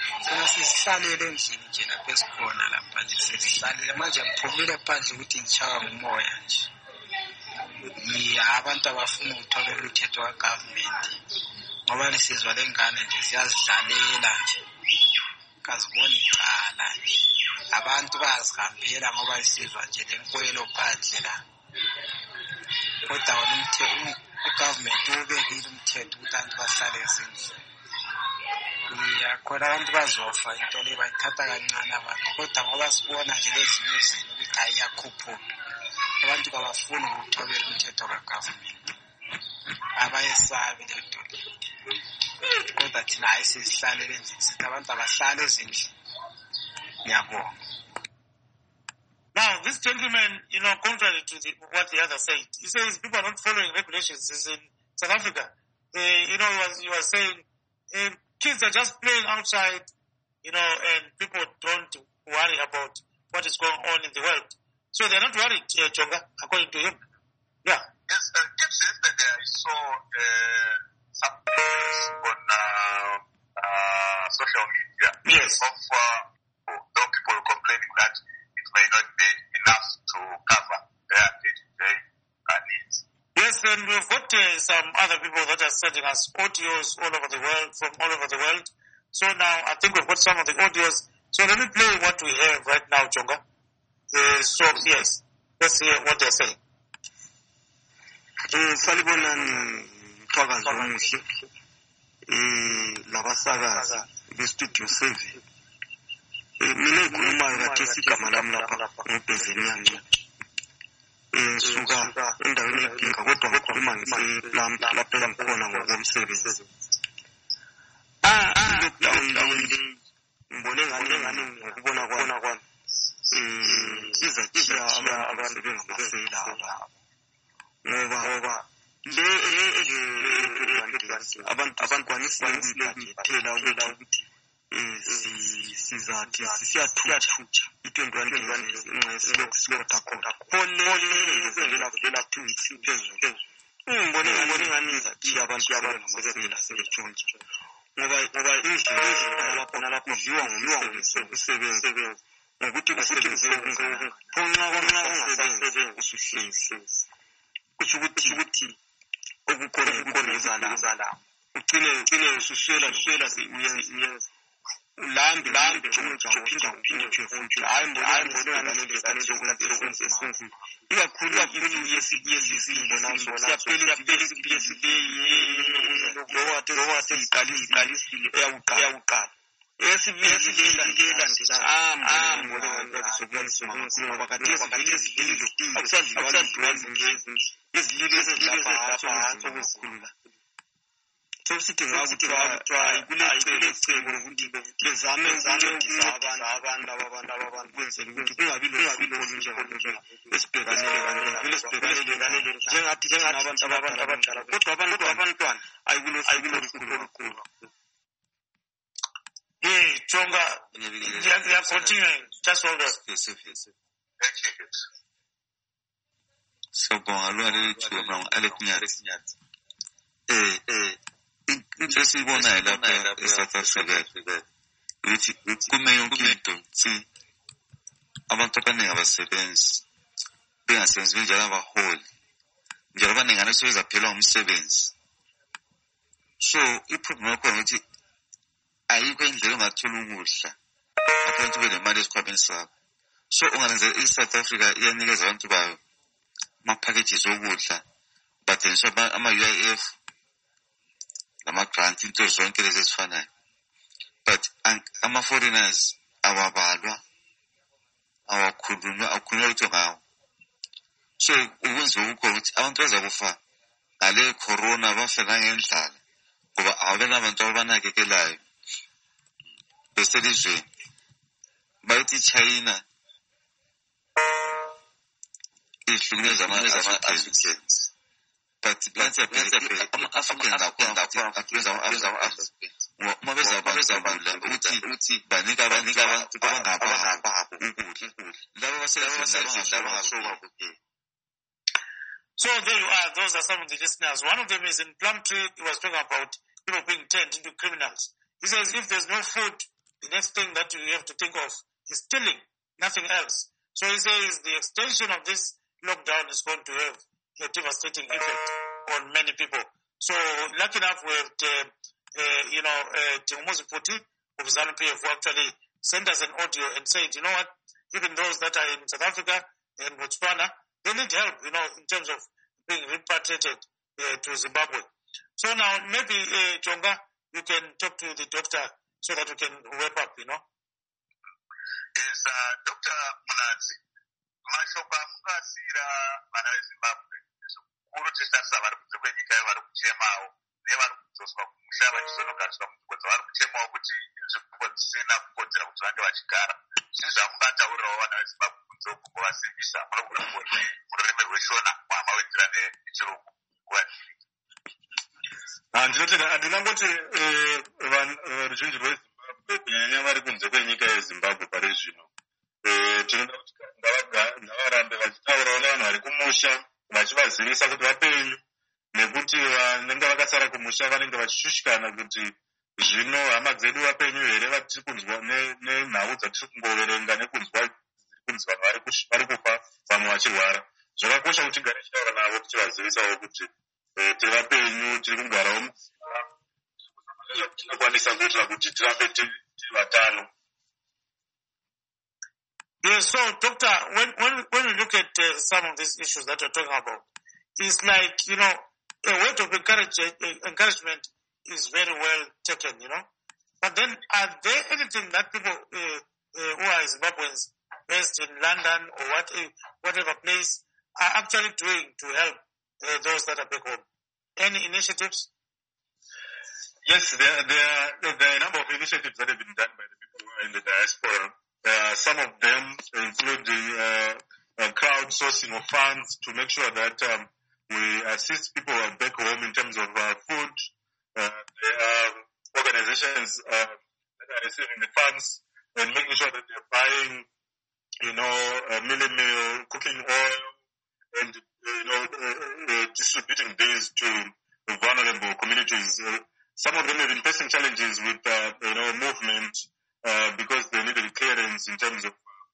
Sena sihlalele endlini nje lapha esikhona lapha nje sihlalele manje ngiphumile phandle ukuthi ngishaya ngumoya nje. Abantu abafuna ukuthola umthetho kagovernment ngoba lesizwa lengane nje siyazidlalela nje kazibona icala nje abantu bayazihambela ngoba isizwa nje lenkwelo phandle la kodwa wona ugovernment ubekile umthetho ukuthi abantu bahlale ezindlini. Khona abantu bazofa into le bayithatha kancane abantu kodwa ngoba sibona nje lezinye izinto ukuthi ayiyakhuphuka abantu kabafuni ukuthobela umthetho kagovernment abayesabi lento le kodwa thina ayisihlalele endlini sithi abantu abahlale ezindlini. Ngiyabonga. Now, this gentleman, contrary to what the other said, he says people are not following regulations. He's in South Africa. He was saying kids are just playing outside, and people don't worry about what is going on in the world. So they're not worried, Chonga, according to him. Yeah. Yes, just yesterday I saw some posts on social media. Yes. Of those people complaining that it may not be enough to cover their day-to-day needs. Yes, and we've got some other people that are sending us audios all over the world, from all over the world. So now I think we've got some of the audios. So let me play what we have right now, Chonga. So yes, let's hear what they're saying. Salibonani Mthwakazi omuhle labasakazi bestudio 7. Mina ngikhulumayo kathesi igama lami lapha ngubhezeni yancu. Suka endaweni yedinga kodwa ngikhuluma ngiselami lapha engikhona ngokomsebenzi. Lockdown ngibone ngane ngokubona kwami. Izatshiya abantu bengamafeyila aba. Ngoba abantu kwanisa ukuyibhajethela ukuthi sizathi siyathutsha i-2021 nxa silokhu khona khona vela 2 weeks phezulu. Ngibone ngani izatshiya abantu abangamafeyila sebetshontsha ngoba indlela lapho kudliwa ngumsebenzi wokusebenza ngokuthi kusebenze okungakanani. Nxa ungasasebenzi usuhlezi kusho ukuthi okukhona izala ugcine ususwela uyenza ulambi uphinde uphefumule. Hayi mbona ngesikhathi sokwenza esinzima ikakhulu yesizimbo naso siyaphela lowathi iqalisile eyakuqala esibili landela ngoba kathesi izililo akusadliwa izililo ezilapha sokuzikhulula. Sokusithi ngakuthiwa kulecebo lokuthi bezame ukuncedisa abantu kwenzela ukuthi kungabi lohlupho olunjengalolu esibhekanele njengathi abantu abadala kodwa abantwana ayikulohlupho olukhulu. Hey, Chonga, they are continuing. Just hold on. So, into esiyibonayo lapha eSouth Africa ukuthi kume yonke into abantu abaningi abasebenzi bengasebenzi njalo abaholi njalo abaningi asebezaphela umsebenzi. So iproblem yakhona ukuthi ayikho indlela ongathola ukudla ngaphandle ube nemali esikhwameni sakho. So unganenzela iSouth Africa iyanikeza abantu bayo ama-packages okudla badenswa ama-UIF nama-grant into zonke lezi ezifanayo, but ama-foreigners awabalwa awakhulunywa lutho ngawo. So ukwenziwa kukhona ukuthi abantu bazakufa ngale corona bafe nangendlala ngoba awubena abantu abanakekelayo beselizweni. Bayithi China ihlukumeza ama-Africans, but ama-Africans ama-Africans uma bezabala ukuthi banika abantu abangababo ukudla laba basebenza. So there you are. Those are some of the listeners. One of them is in Plumtree. He was talking about people being turned into criminals. He says if there's no food, the next thing that you have to think of is stealing, nothing else. So he says the extension of this lockdown is going to have a devastating effect on many people. So lucky enough with, Tingumuzi Puti of ZANU-PF who actually sent us an audio and said, you know what, even those that are in South Africa and Botswana, they need help, in terms of being repatriated to Zimbabwe. So now maybe, Jonga, you can talk to the doctor so that we can wrap up, Yes, Dr. Munatsi, mashoka mukasira vana veZimbabwe zvikuru tisarisa vari kunze kwenyika yevari kuchemawo nevari kudzoswa kumusha vachizonogariswa munzvimbo dzavari kuchemawo kuti inzvimbo dzisina kukodzera kuti vange vachigara. Zvii zvamungataurirawo vana veZimbabwe kunze uku kuvasimbisa munogona mururimi rweshona kwamawedzera nechirungu nguva zhinji? Ndinotenda handingangoti ruzhinji rweZimbabwe kunyanya vari kunze kwenyika yeZimbabwe pari zvino tinoda kuti ngavarambe vachitaurawo nevanhu vari kumusha vachivazivisa kuti vapenyu nekuti vanenge vakasara kumusha vanenge vachishushikana kuti zvino hama dzedu vapenyu here vatiri kunzwa nenhau dzatiri kungoverenga nekunzwa kunzi vanhu vari kufa vamwe vachirwara. Zvakakosha kuti tigare tichitaura navo tichivazivisawo kuti tiri vapenyu tiri kugarawo tinokwanisa kuitira kuti tirambe tiri vatano. Yes, so doctor, when we look at some of these issues that you're talking about, it's like, a word of encouragement is very well taken, But then are there anything that people who are Zimbabweans based in London or whatever place are actually doing to help those that are back home? Any initiatives? Yes, there are a number of initiatives that have been done by the people who are in the diaspora. Some of them including crowdsourcing of funds to make sure that we assist people who are back home in terms of food. There are organizations that are receiving the funds and making sure that they're buying, mealie meal, cooking oil, and distributing these to vulnerable communities. Some of them have been facing challenges with movement because they needed clearance in terms of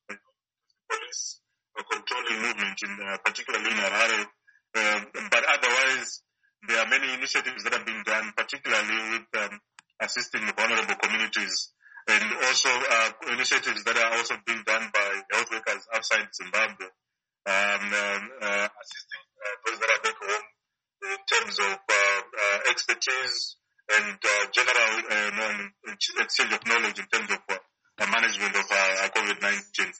police controlling movement, particularly in Harare. But otherwise, there are many initiatives that are being done, particularly with assisting vulnerable communities, and also initiatives that are also being done by health workers outside Zimbabwe, assisting those that are back home in terms of expertise and general exchange of knowledge in terms of management of COVID-19.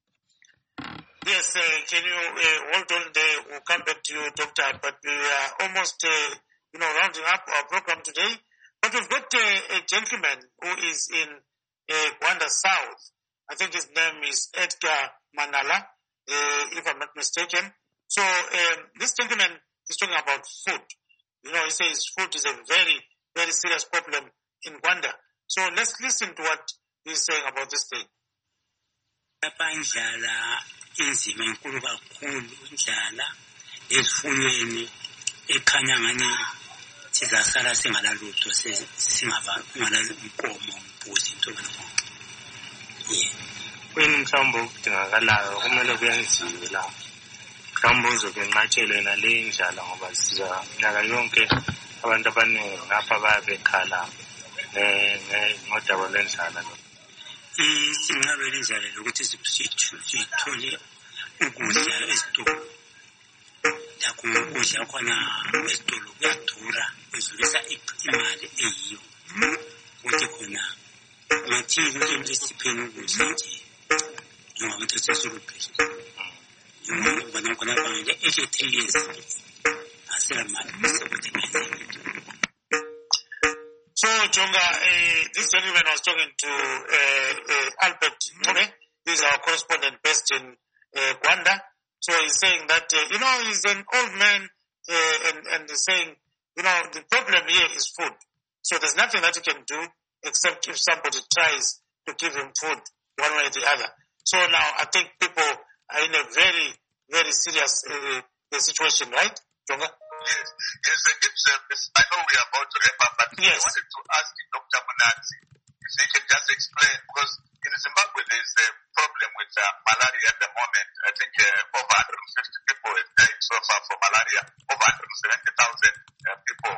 Yes, can you hold on there? We'll come back to you, Doctor, but we are almost, rounding up our program today. But we've got a gentleman who is in Gwanda South. I think his name is Edgar Manala, if I'm not mistaken. So this gentleman is talking about food. He says food is a very, very serious problem in Gwanda. So let's listen to what he's saying about this thing. Inzima enkulu kakhulu indlala ezifuyweni ekhanya ngani sizasala singalalutho singabankomo mbuzi into lonke. Kuyini mhlawumbe okudingakalayo kumele kuyenziwe la mhlawumbe uzobe nqatshelwe nale indlala ngoba siza nyaka yonke abantu abaningi ngapha bayabekhala ngodaba lwendlala lo. Singabe indlela lokuthi sithole ukudla esitolo. Lakho ukudla khona esitolo kuyadura, kuzulisa imali eyiyo. Ukuthi khona ngathi into esipheni ukudla nje. Njengoba ukuthi sesilubhile. Njengoba khona kwanje 83 years. Asela mali sokuthi ngenze. So, Jonga, this gentleman was talking to Albert Mune. He's our correspondent based in Gwanda. So he's saying that, he's an old man and he's saying, the problem here is food. So there's nothing that he can do except if somebody tries to give him food one way or the other. So now I think people are in a very, very serious situation, right, Jonga? Yes, I know we are about to wrap up, but yes. I wanted to ask Dr. Munatsi, if they can just explain, because in Zimbabwe there's a problem with malaria at the moment. I think over 150 people have died so far from malaria. Over 170,000 people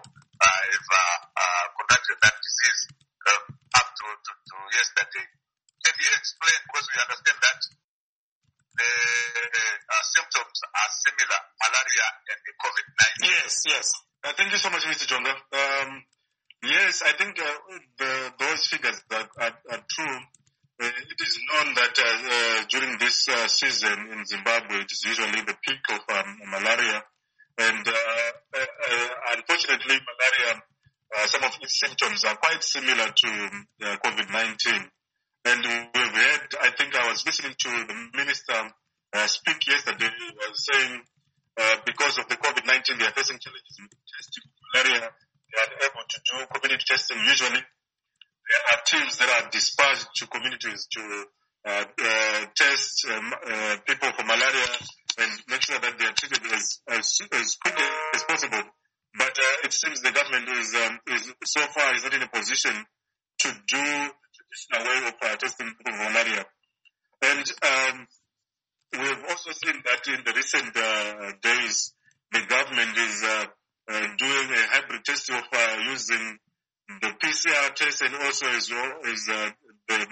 have contracted that disease up to yesterday. Can you explain, because we understand that the symptoms are similar, malaria and the COVID-19? Yes. Thank you so much, Mr. Jonga. Yes, I think those figures that are true. It is known that during this season in Zimbabwe, it is usually the peak of malaria. And unfortunately, malaria, some of its symptoms are quite similar to COVID-19. And we've had, I think I was listening to the minister speak yesterday. He was saying because of the COVID-19, they are facing challenges in testing malaria. They are able to do community testing. Usually, there are teams that are dispatched to communities to test people for malaria and make sure that they are treated as quickly as possible. But it seems the government is so far is not in a position to do the traditional way of testing people for malaria. And we've also seen that in the recent days, the government is doing a hybrid test of using the PCR test and also as well as the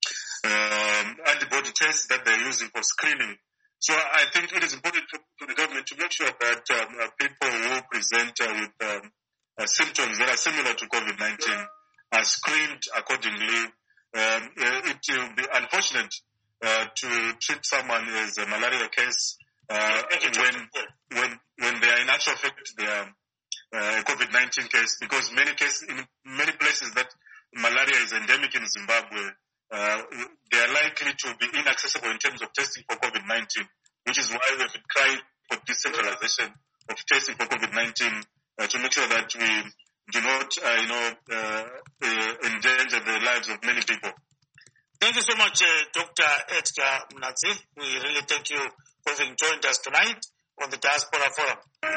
antibody test that they're using for screening. So I think it is important for the government to make sure that people who present with symptoms that are similar to COVID-19 are screened accordingly. It will be unfortunate to treat someone as a malaria case when they are in actual fact they are a COVID-19 case, because in many places that malaria is endemic in Zimbabwe, they are likely to be inaccessible in terms of testing for COVID-19, which is why we have been trying for decentralization of testing for COVID-19 to make sure that we do not, endanger the lives of many people. Thank you so much, Dr. Edgar Mnatsi. We really thank you for having joined us tonight on the Diaspora Forum.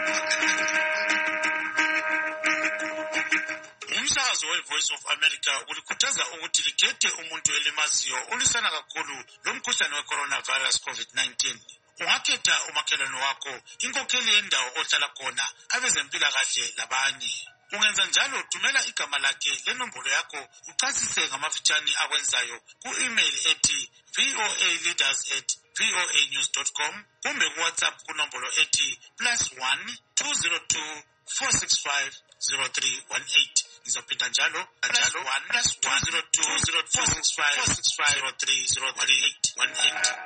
Umsakazo we-Voice of America ulikhuthaza ukuthi likhethe umuntu elimaziyo olisana kakhulu lomkhuhlane we-coronavirus COVID-19. Ungakhetha umakhelwane wakho, inkokheli yendawo ohlala khona, abezempilakahle labanye. Ungenza njalo, thumela igama lakhe lenombolo yakho uchasise ngamafitshane akwenzayo ku-email ethi voaleaders@voanews.com kumbe ku-WhatsApp kunombolo ethi +1 202 465 0318. Ngizophinda njalo +1 202 465 0318.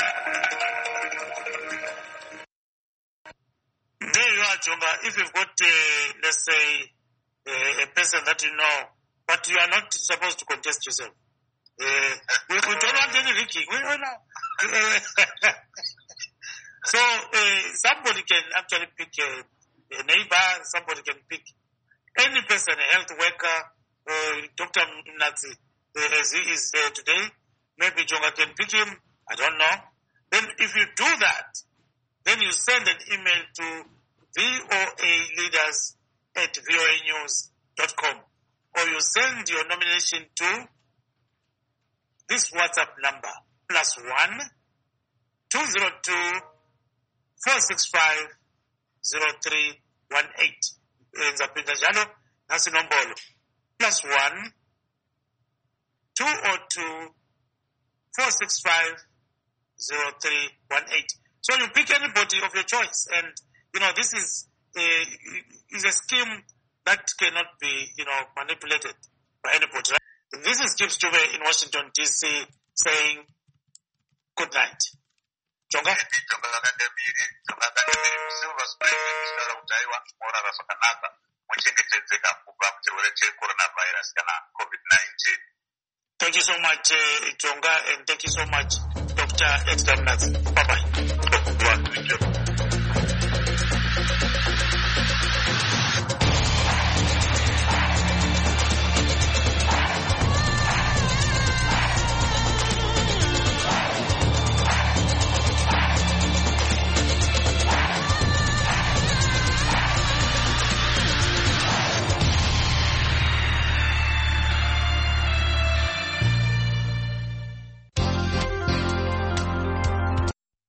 There you are, Jonga. If you've got, let's say, a person that you know, but you are not supposed to contest yourself. We don't want any leaking. So somebody can actually pick a neighbor, somebody can pick any person, a health worker, Dr. Mnatsi, as he is today. Maybe Jonga can pick him, I don't know. Then if you do that, then you send an email to voaleaders@voanews.com, or you send your nomination to this WhatsApp number, +1 202 465 0318. Nzapinda njalo nasi nombolo +1 202 465 0318. So you pick anybody of your choice, and this is a scheme that cannot be manipulated by anybody. Right? This is Gibbs Jube in Washington DC saying good night. Jonga. Thank you so much, Jonga, and thank you so much, Dr. Edgar Mnatsi. Bye-bye.